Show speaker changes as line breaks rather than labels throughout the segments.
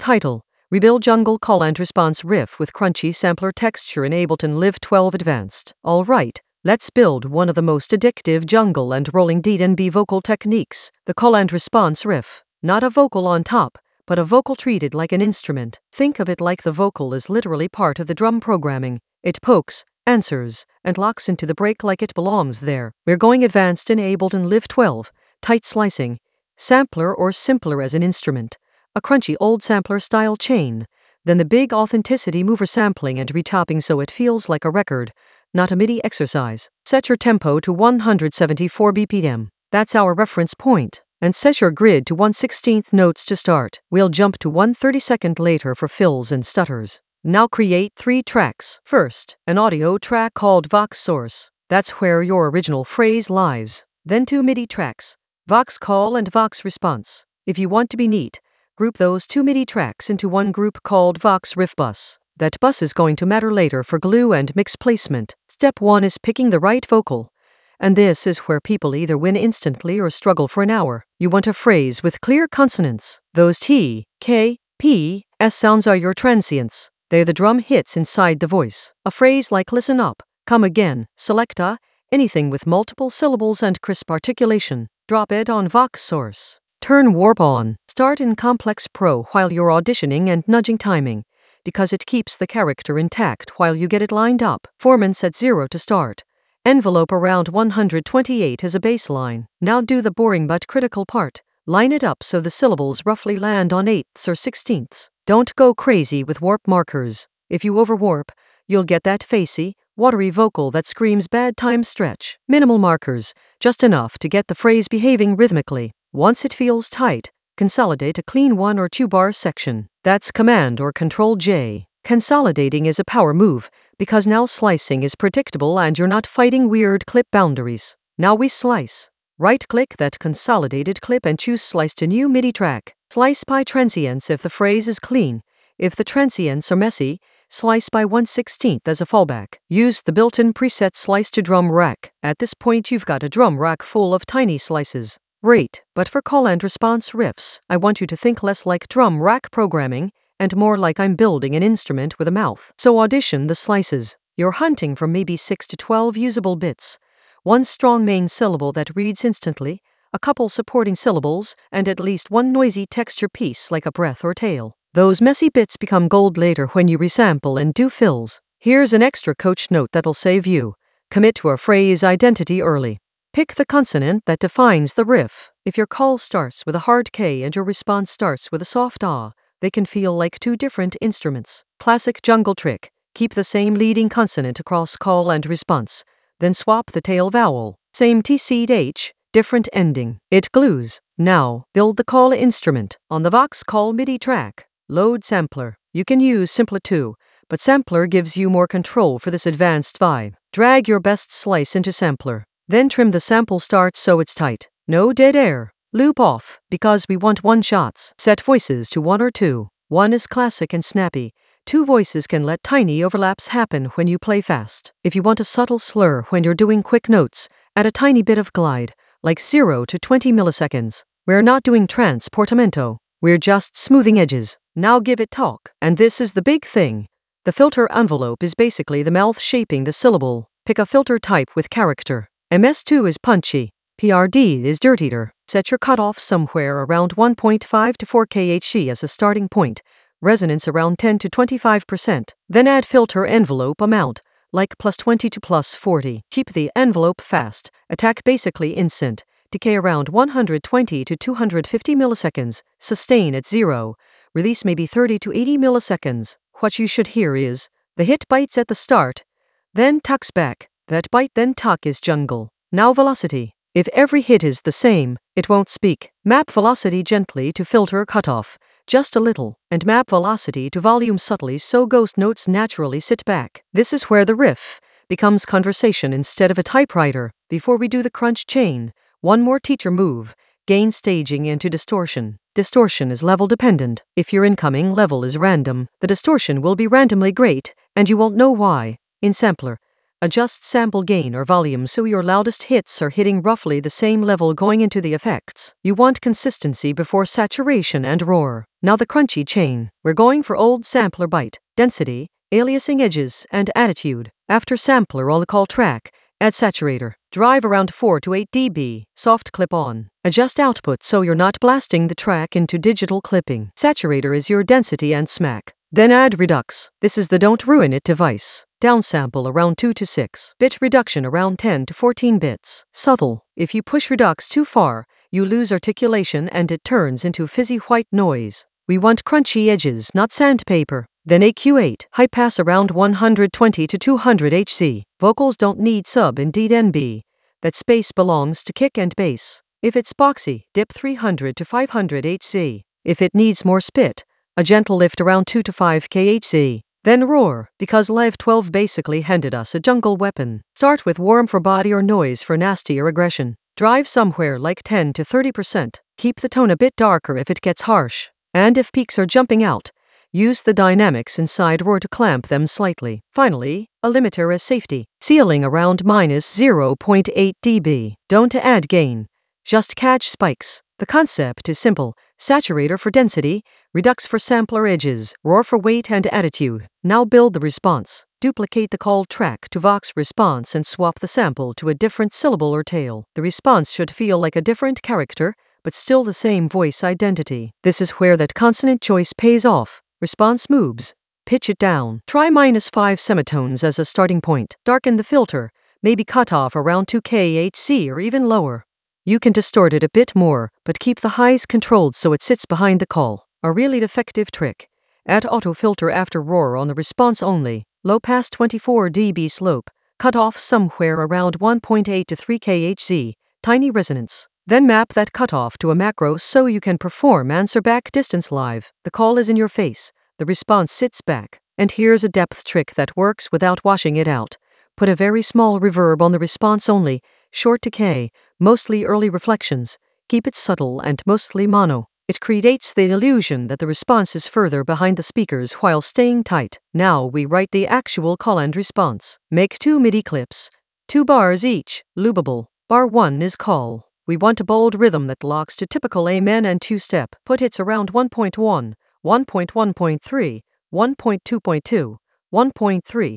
Title: Rebuild Jungle Call and Response Riff with Crunchy Sampler Texture in Ableton Live 12 Advanced. Alright, let's build one of the most addictive jungle and rolling D&B vocal techniques, the call and response riff. Not a vocal on top, but a vocal treated like an instrument. Think of it like the vocal is literally part of the drum programming. It pokes, answers, and locks into the break like it belongs there. We're going advanced in Ableton Live 12, tight slicing, sampler or simpler as an instrument, a crunchy old sampler style chain, then the big authenticity mover sampling and retopping so it feels like a record, not a MIDI exercise. Set your tempo to 174 BPM. That's our reference point. And set your grid to 1/16 notes to start. We'll jump to 1/32 later for fills and stutters. Now create 3 tracks. First, an audio track called Vox Source. That's where your original phrase lies. Then 2 MIDI tracks, Vox Call and Vox Response. If you want to be neat, group those 2 MIDI tracks into one group called Vox Riff Bus. That bus is going to matter later for glue and mix placement. Step 1 is picking the right vocal. And this is where people either win instantly or struggle for an hour. You want a phrase with clear consonants. Those T, K, P, S sounds are your transients. They're the drum hits inside the voice. A phrase like listen up, come again, select a, anything with multiple syllables and crisp articulation. Drop it on Vox Source. Turn warp on. Start in Complex Pro while you're auditioning and nudging timing, because it keeps the character intact while you get it lined up. Formants at 0 to start. Envelope around 128 as a baseline. Now do the boring but critical part. Line it up so the syllables roughly land on 8ths or 16ths. Don't go crazy with warp markers. If you overwarp, you'll get that facey, watery vocal that screams bad time stretch. Minimal markers, just enough to get the phrase behaving rhythmically. Once it feels tight, consolidate a clean 1 or 2 bar section. That's Command or Control J. Consolidating is a power move, because now slicing is predictable and you're not fighting weird clip boundaries. Now we slice. Right-click that consolidated clip and choose Slice to New MIDI track. Slice by transients if the phrase is clean. If the transients are messy, slice by 1/16 as a fallback. Use the built-in preset Slice to Drum Rack. At this point you've got a drum rack full of tiny slices. Great, but for call and response riffs, I want you to think less like drum rack programming, and more like I'm building an instrument with a mouth. So audition the slices. You're hunting for maybe 6 to 12 usable bits. One strong main syllable that reads instantly, a couple supporting syllables, and at least one noisy texture piece like a breath or tail. Those messy bits become gold later when you resample and do fills. Here's an extra coach note that'll save you. Commit to a phrase identity early. Pick the consonant that defines the riff. If your call starts with a hard K and your response starts with a soft ah, they can feel like 2 different instruments. Classic jungle trick. Keep the same leading consonant across call and response. Then swap the tail vowel. Same T-H, different ending. It glues. Now, build the call instrument. On the Vox Call MIDI track, load Sampler. You can use Simpler too, but Sampler gives you more control for this advanced vibe. Drag your best slice into Sampler. Then trim the sample start so it's tight. No dead air. Loop off, because we want one-shots. Set voices to 1 or 2. 1 is classic and snappy. 2 voices can let tiny overlaps happen when you play fast. If you want a subtle slur when you're doing quick notes, add a tiny bit of glide, like 0 to 20 milliseconds. We're not doing transportamento. We're just smoothing edges. Now give it talk. And this is the big thing. The filter envelope is basically the mouth shaping the syllable. Pick a filter type with character. MS2 is punchy. PRD is dirt eater. Set your cutoff somewhere around 1.5 to 4 kHz as a starting point. Resonance around 10 to 25%. Then add filter envelope amount, like +20 to +40. Keep the envelope fast. Attack basically instant. Decay around 120 to 250 milliseconds. Sustain at 0. Release maybe 30 to 80 milliseconds. What you should hear is, the hit bites at the start, then tucks back. That bite then tuck is jungle. Now velocity. If every hit is the same, it won't speak. Map velocity gently to filter cutoff, just a little, and map velocity to volume subtly so ghost notes naturally sit back. This is where the riff becomes conversation instead of a typewriter. Before we do the crunch chain, one more teacher move. Gain staging into distortion. Distortion is level dependent. If your incoming level is random, the distortion will be randomly great, and you won't know why. In Sampler, Adjust sample gain or volume so your loudest hits are hitting roughly the same level going into the effects. You want consistency before saturation and roar. Now the crunchy chain. We're going for old sampler bite, density, aliasing edges, and attitude. After sampler on the call track, add saturator. Drive around 4 to 8 dB, soft clip on. Adjust output so you're not blasting the track into digital clipping. Saturator is your density and smack. Then add redux. This is the don't ruin it device. Downsample around 2 to 6. Bit reduction around 10 to 14 bits. Subtle. If you push redux too far, you lose articulation and it turns into fizzy white noise. We want crunchy edges, not sandpaper. Then AQ8, high pass around 120 to 200 Hz. Vocals don't need sub indeed NB. That space belongs to kick and bass. If it's boxy, dip 300 to 500 Hz. If it needs more spit, a gentle lift around 2 to 5 kHz. Then roar, because Live 12 basically handed us a jungle weapon. Start with warm for body or noise for nastier aggression. Drive somewhere like 10 to 30%. Keep the tone a bit darker if it gets harsh. And if peaks are jumping out, use the dynamics inside roar to clamp them slightly. Finally, a limiter as safety. Ceiling around -0.8 dB. Don't add gain. Just catch spikes. The concept is simple. Saturator for density, redux for sampler edges, roar for weight and attitude. Now build the response. Duplicate the call track to Vox response and swap the sample to a different syllable or tail. The response should feel like a different character, but still the same voice identity. This is where that consonant choice pays off. Response moves. Pitch it down. Try -5 semitones as a starting point. Darken the filter, maybe cut off around 2 kHz or even lower. You can distort it a bit more, but keep the highs controlled so it sits behind the call. A really effective trick. Add autofilter after roar on the response only. Low pass 24 dB slope. Cut off somewhere around 1.8 to 3 kHz. Tiny resonance. Then map that cutoff to a macro so you can perform answer back distance live. The call is in your face. The response sits back. And here's a depth trick that works without washing it out. Put a very small reverb on the response only. Short decay, mostly early reflections. Keep it subtle and mostly mono. It creates the illusion that the response is further behind the speakers while staying tight. Now we write the actual call and response. Make 2 MIDI clips, 2 bars each, loopable. Bar 1 is call. We want a bold rhythm that locks to typical amen and two-step. Put hits around 1.1, 1.1.3, 1.2.2, 1.3,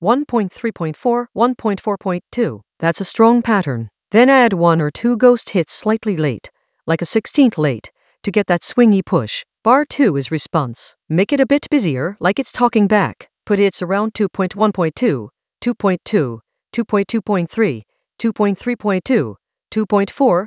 1.3.4, 1.4.2. That's a strong pattern. Then add 1 or 2 ghost hits slightly late, like a 16th late, to get that swingy push. Bar 2 is response. Make it a bit busier, like it's talking back. Put hits around 2.1.2, 2.2, 2.2.3, 2.3.2, 2.4,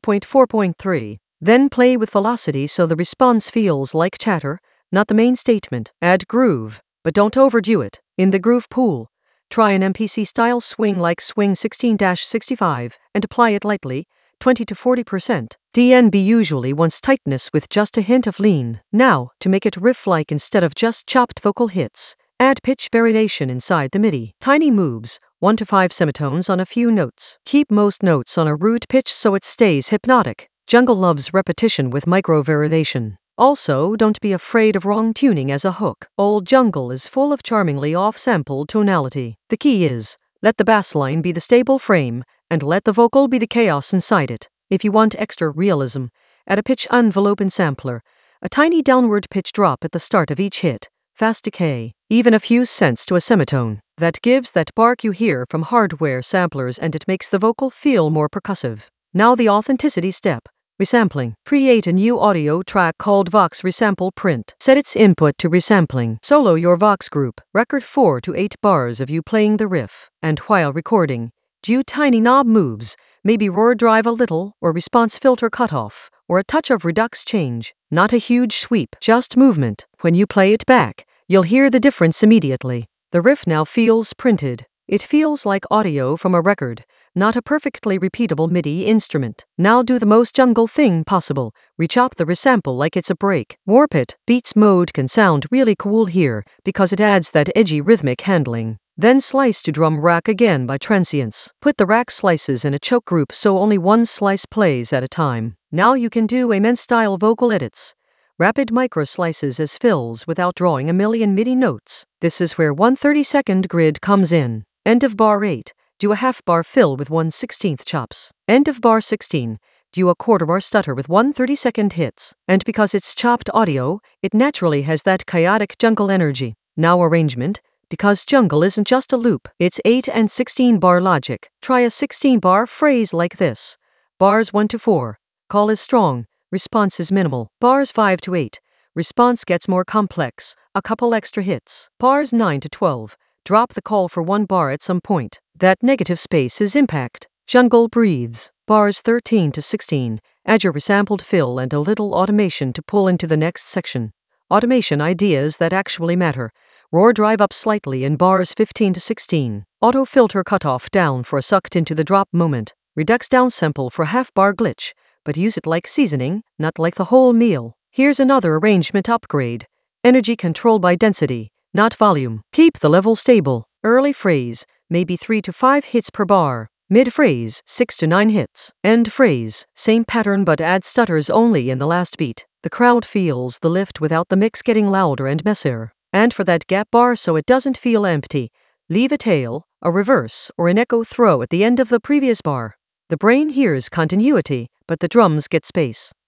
2.4.3. Then play with velocity so the response feels like chatter, not the main statement. Add groove, but don't overdo it. In the groove pool, try an MPC style swing like Swing 16-65 and apply it lightly, 20 to 40%. DNB usually wants tightness with just a hint of lean. Now, to make it riff-like instead of just chopped vocal hits, add pitch variation inside the MIDI. Tiny moves, 1 to 5 semitones on a few notes. Keep most notes on a root pitch so it stays hypnotic. Jungle loves repetition with micro variation. Also, don't be afraid of wrong tuning as a hook. Old Jungle is full of charmingly off-sampled tonality. The key is, let the bass line be the stable frame, and let the vocal be the chaos inside it. If you want extra realism, add a pitch envelope in sampler, a tiny downward pitch drop at the start of each hit, fast decay, even a few cents to a semitone. That gives that bark you hear from hardware samplers and it makes the vocal feel more percussive. Now the authenticity step. Resampling. Create a new audio track called Vox Resample Print. Set its input to resampling. Solo your Vox group. Record 4 to 8 bars of you playing the riff. And while recording, do tiny knob moves, maybe roar drive a little, or response filter cutoff, or a touch of redux change. Not a huge sweep, just movement. When you play it back, you'll hear the difference immediately. The riff now feels printed. It feels like audio from a record, not a perfectly repeatable MIDI instrument. Now do the most jungle thing possible. Rechop the resample like it's a break. Warp it. Beats mode can sound really cool here, because it adds that edgy rhythmic handling. Then slice to drum rack again by transients. Put the rack slices in a choke group so only one slice plays at a time. Now you can do amen-style vocal edits. Rapid micro slices as fills without drawing a million MIDI notes. This is where 1/32nd grid comes in. End of bar 8. Do a half bar fill with 1/16 chops. End of bar 16. Do a quarter bar stutter with 1/32 hits. And because it's chopped audio, it naturally has that chaotic jungle energy. Now arrangement. Because jungle isn't just a loop, it's 8 and 16 bar logic. Try a 16 bar phrase like this. Bars 1 to 4. Call is strong. Response is minimal. Bars 5 to 8. Response gets more complex. A couple extra hits. Bars 9 to 12. Drop the call for 1 bar at some point. That negative space is impact. Jungle breathes. Bars 13 to 16. Add your resampled fill and a little automation to pull into the next section. Automation ideas that actually matter. Roar drive up slightly in bars 15 to 16. Auto filter cutoff down for a sucked into the drop moment. Redux downsample for half bar glitch, but use it like seasoning, not like the whole meal. Here's another arrangement upgrade. Energy control by density, not volume. Keep the level stable. Early phrase, maybe 3 to 5 hits per bar. Mid phrase, 6 to 9 hits. End phrase, same pattern but add stutters only in the last beat. The crowd feels the lift without the mix getting louder and messier. And for that gap bar so it doesn't feel empty, leave a tail, a reverse, or an echo throw at the end of the previous bar. The brain hears continuity, but the drums get space.